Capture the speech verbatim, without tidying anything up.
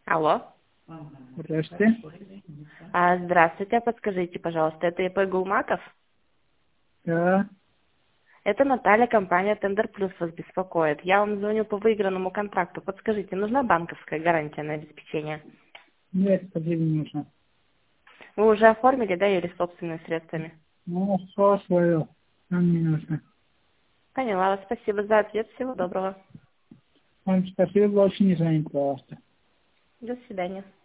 Алло. Здравствуйте. А, здравствуйте, подскажите, пожалуйста, это ИП Гулмаков? Да, Это Наталья, компания Тендер Плюс вас беспокоит. Я вам звоню по выигранному контракту. Подскажите, нужна банковская гарантия на обеспечение? нет, спасибо, не нужно. Вы уже оформили, да, или собственными средствами? Ну, все свое, нам не нужно. Поняла вас. Спасибо за ответ. Всего доброго. Вам спасибо, больше не звонить, пожалуйста. До свидания.